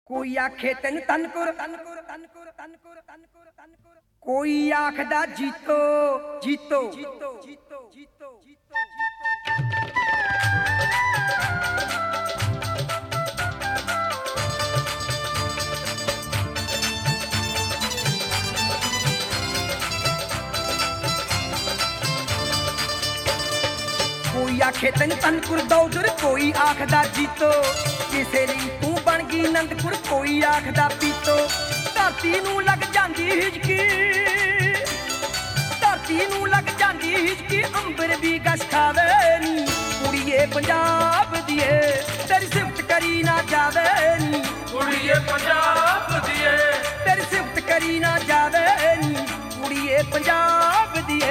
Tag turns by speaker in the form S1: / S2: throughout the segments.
S1: कोई आखे तेन तनकुर कोई आखदा जीतो जीतो कोई आखे तेन तनकुर दौदर कोई आखदा जीतो किसे लई तू बन गई नंदपुर कोई आखदा पीतो धरती नूं लग जांदी हिजकी धरती नूं लग जांदी हिजकी अंबर भी गश खावे नी कुड़िए पंजाब दिए तेरी सिफत करी ना जावे नी
S2: कुड़िए पंजाब दिए
S1: तेरी सिफत करी ना जावे नी कुड़िए पंजाब दिए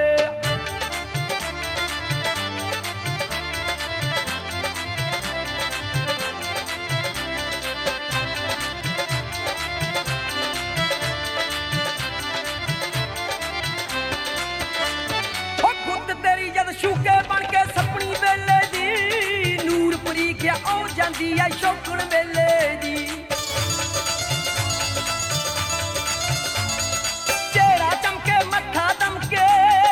S1: शूके बन के सपनी वेले दी नूरपुरी क्या ओ जांदी है शौकन वेले दी चेहरा चमके मत्था दमके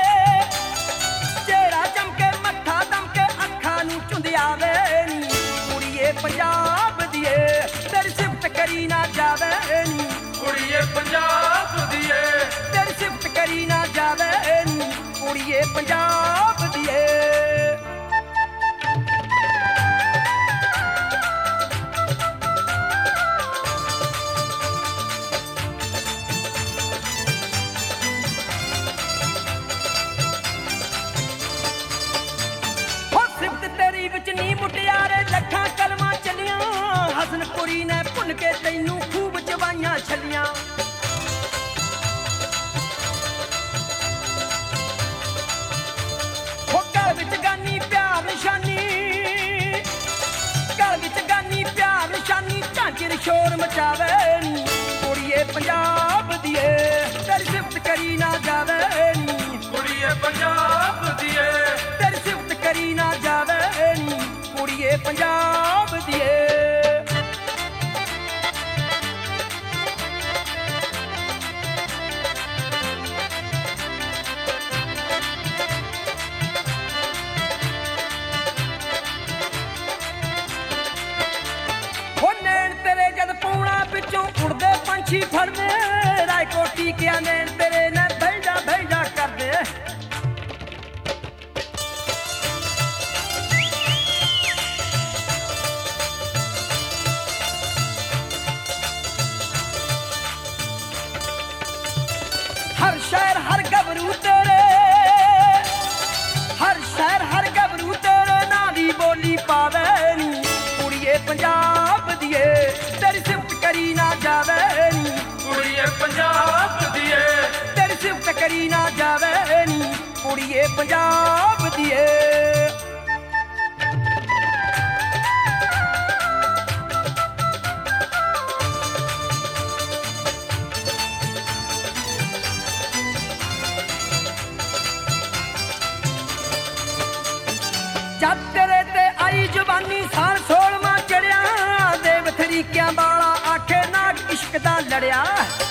S1: चेहरा चमके मत्था दमके अखां नूं चुंदियावे नी कुड़िए पंजाब दिए तेरी सिफत करी ना जावे नी
S2: कुड़िए पंजाब दिए
S1: तेरी सिफत करी ना जावे नी कुड़िए पंजाब दिए लखा कलमा चलिया हसनपुरी ने भुन के तैनू खूब चबाइया छलिया घर विच गानी प्यार निशानी घर विच गानी प्यार निशानी झांझर शोर मचावे नी कुड़िए पंजाब दिए तेरी सिफत करी ना जावे नी
S2: कुड़िए पंजाब दिए
S1: तेरी सिफत करी ना जावे नी कुड़िए पंजाब दिए उड़दे पंछी फड़दे रायकोटी क्या नैन तेरे ने भेजा भेजा कर दे हर शहर हर गबरू तेरे हर शहर हर गबरू तेरे ना दी बोली पावे नी कुड़िए पंजाब दिए तेरी सिफत करी ना जावे नी
S2: कुड़िए पंजाब दिए
S1: तेरी सिफत करी ना जावे नी कुड़िए पंजाब दिए जब तेरे ते आई जवानी साल 16वां चढ़िया देव तरीकियां वाला आखे नाग इश्क दा लड़िया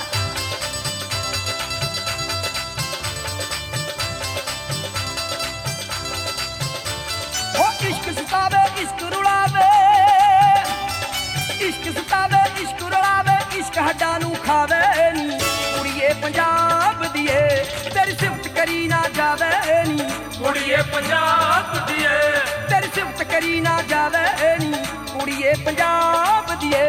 S1: ओ इश्क सतावे इश्क रुलावे इश्क सतावे इश्क रुलावे इश्क हड्डां नूं खावे नी कुड़िए पंजाब दिए तेरी सिफत करी ना जावे नी
S2: कुड़िए पंजाब दिए
S1: तेरी सिफत करी ना जावे नी कुड़िए पंजाब दिए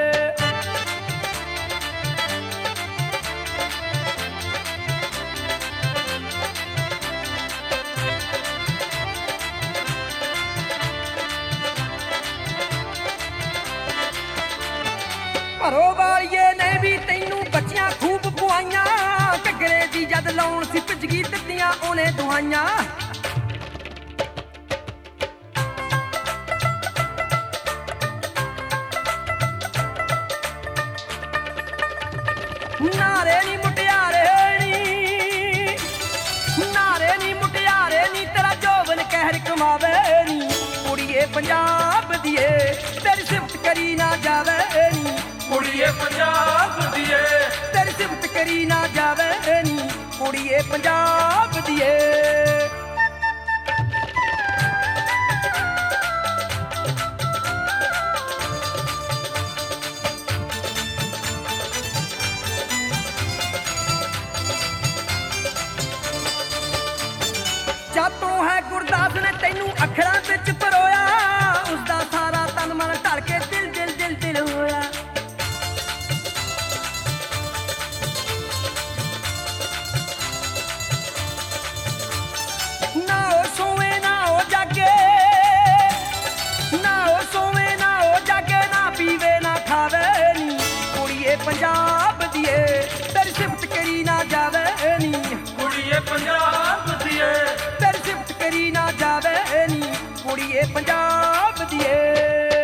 S1: घरों वालिए ने भी तैनू बच्चियां खूब पुआइयां घगरे दी जद लाउण सी भिजगी दित्तियां ओने दुआइयां नारे नी मुटियारे नी तेरा जोबन कहर कमावे नी कुड़िए पंजाब दिए तेरी सिफत करी ना जावे नी ਕੁੜੀਏ ਪੰਜਾਬ ਦੀ ਏ। ਜਾਤੋਂ ਹੈ ਗੁਰਦਾਸ ਨੇ ਤੈਨੂੰ ਅੱਖਰਾਂ ਵਿੱਚ ਪਰੋਇਆ, ਉਸਦਾ ਸਾਰਾ ਤਨ ਮਨ ਢਲ ਕੇ ਦਿਲ ਦਿਲ ਦਿਲ ਦਿਲ ਹੋਇਆ। ਨਾ ਉਹ ਸੋਵੇ ਨਾ ਉਹ ਜਾਗੇ, ਨਾ ਉਹ ਸੋਵੇ ਨਾ ਉਹ ਜਾਗੇ, ਨਾ ਪੀਵੇ ਨਾ ਖਾਵੇ ਨੀ ਕੁੜੀਏ ਪੰਜਾਬ ਦੀ ਏ, ਤੇਰੀ ਸਿਫਤ ਕਰੀ ਨਾ ਜਾਵੇ ਨੀ
S2: ਕੁੜੀਏ ਪੰਜਾਬ ਦੀ ਏ,
S1: ਤੇਰੀ ਸਿਫਤ ਕਰੀ ਨਾ ਜਾਵੇ ਨੀ ਕੁੜੀਏ ਪੰਜਾਬ ਦੀ ਏ।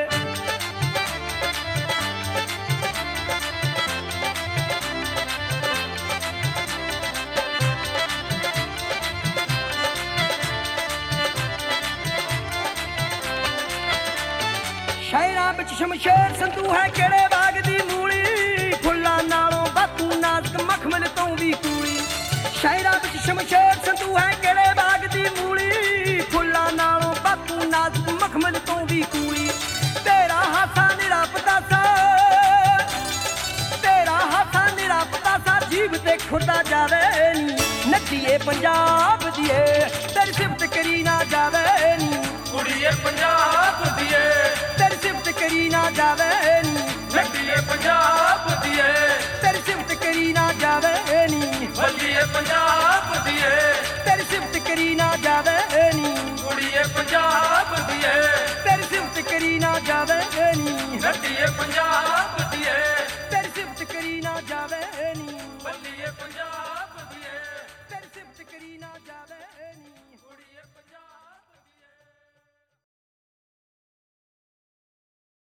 S1: ਸ਼ਹਿਰਾਂ ਵਿੱਚ ਸ਼ਮਸ਼ੇਰ ਸੰਧੂ ਹੈ ਕਿਹੜੇ ਬਾਗ ਦੀ ਮੂਲੀ, ਫੁੱਲਾਂ ਨਾਲੋਂ ਬਾਤੂ ਨਾਜ਼ਕ ਮਖਮਲ ਤੋਂ ਵੀ ਕੂਲੀ। ਸ਼ਹਿਰਾਂ ਵਿੱਚ ਸ਼ਮਸ਼ੇਰ ਸੰਧੂ ਹੈ ਕਿਹੜੇ ਬਾਗ ਦੀ ਮੂਲੀ, ਫੁੱਲਾਂ ਨਾਲੋਂ ਬਾਤੂ ਨਾਜ਼ਕ ਮਖਮਲ ਤੋਂ ਵੀ ਕੂਲੀ। ਤੇਰਾ ਹਾਸਾ ਨਿਰਾਪਤਾ ਸਾ, ਤੇਰਾ ਹਾਸਾ ਨਿਰਾਪਤਾ ਸਾ, ਜੀਭ ਤੇ ਖੁਰਦਾ ਜਾਵੇ ਨੀ ਨੱਚੀਏ ਪੰਜਾਬ ਦੀ ਏ, ਤੇਰੀ ਸਿਫਤ ਕਰੀ ਨਾ ਜਾਵੇ ਨੀ
S2: ਕੁੜੀਏ ਪੰਜਾਬ ਦੀ ਏ,
S1: ਤੇਰੀ ਸਿਫਤ ਕਰੀ ਨਾ ਜਾਵੇ ਨੀ
S2: ਲੱਡੀਏ ਪੰਜਾਬ ਦੀ ਏ,
S1: ਤੇਰੀ ਸਿਫਤ ਕਰੀ ਨਾ ਜਾਵੇ ਨੀ
S2: ਬੱਲੀਏ ਪੰਜਾਬ ਦੀ ਏ,
S1: ਤੇਰੀ ਸਿਫਤ ਕਰੀ ਨਾ ਜਾਵੇ ਨੀ
S2: ਕੁੜੀਏ ਪੰਜਾਬ ਦੀ ਏ,
S1: ਤੇਰੀ ਸਿਫਤ ਕਰੀ ਨਾ ਜਾਵੇ ਨੀ
S2: ਲੱਡੀਏ ਪੰਜਾਬ ਦੀ ਏ,
S1: ਤੇਰੀ ਸਿਫਤ ਕਰੀ ਨਾ ਜਾਵੇ ਨੀ
S2: ਬੱਲੀਏ ਪੰਜਾਬ